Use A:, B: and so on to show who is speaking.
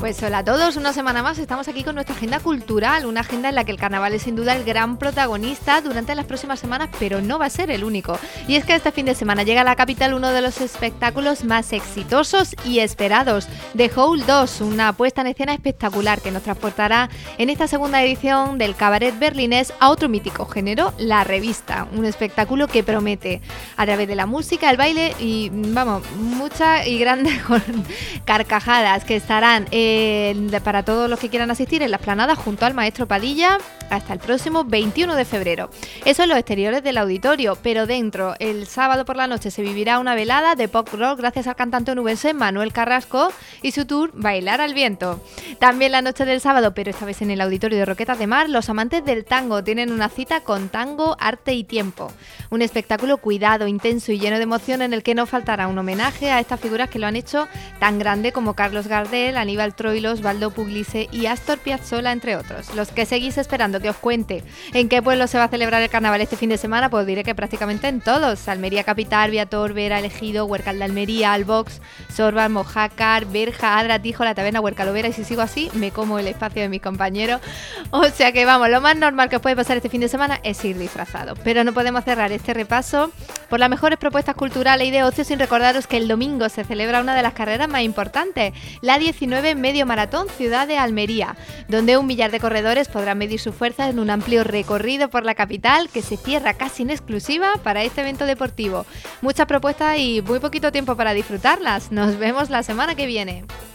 A: Pues hola a todos, una semana más estamos aquí con nuestra agenda cultural, una agenda en la que el carnaval es sin duda el gran protagonista durante las próximas semanas, pero no va a ser el único. Y es que este fin de semana llega a la capital uno de los espectáculos más exitosos y esperados, The Howl 2, una puesta en escena espectacular que nos transportará en esta segunda edición del cabaret berlinés a otro mítico género, la revista, un espectáculo que promete a través de la música, el baile y, muchas y grandes carcajadas que estarán para todos los que quieran asistir en la explanada junto al maestro Padilla hasta el próximo 21 de febrero. Eso en los exteriores del auditorio, pero dentro, el sábado por la noche se vivirá una velada de pop rock gracias al cantante onubense Manuel Carrasco y su tour Bailar al Viento. También la noche del sábado, pero esta vez en el auditorio de Roquetas de Mar, los amantes del tango tienen una cita con Tango, Arte y Tiempo. Un espectáculo cuidado, intenso y lleno de emoción en el que no faltará un homenaje a estas figuras que lo han hecho tan grande como Carlos Gardel, Aníbal Troilo, Osvaldo Pugliese y Astor Piazzolla, entre otros. Los que seguís esperando que os cuente en qué pueblo se va a celebrar el carnaval este fin de semana, pues diré que prácticamente en todos: Almería Capital, Viator, Vera, Elegido, Huércal de Almería, Albox, Sorban, Mojácar, Berja, Adra, Tijo, La Taberna, Huércal-Overa, y si sigo así me como el espacio de mis compañeros. O sea que vamos, lo más normal que os puede pasar este fin de semana es ir disfrazado. Pero no podemos cerrar este repaso por las mejores propuestas culturales y de ocio sin recordaros que el domingo se celebra una de las carreras más importantes, la 19 Medio Maratón Ciudad de Almería, donde 1 millar de corredores podrán medir su fuerza en un amplio recorrido por la capital que se cierra casi en exclusiva para este evento deportivo. Muchas propuestas y muy poquito tiempo para disfrutarlas. Nos vemos la semana que viene.